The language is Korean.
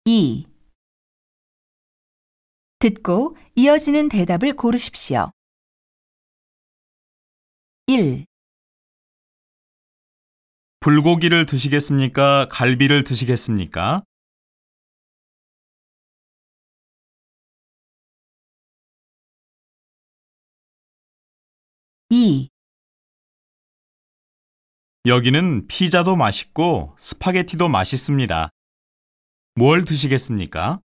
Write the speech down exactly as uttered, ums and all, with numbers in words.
이. 듣고 이어지는 대답을 고르십시오. 일. 불고기를 드시겠습니까? 갈비를 드시겠습니까? 이. 여기는 피자도 맛있고 스파게티도 맛있습니다. 뭘 드시겠습니까?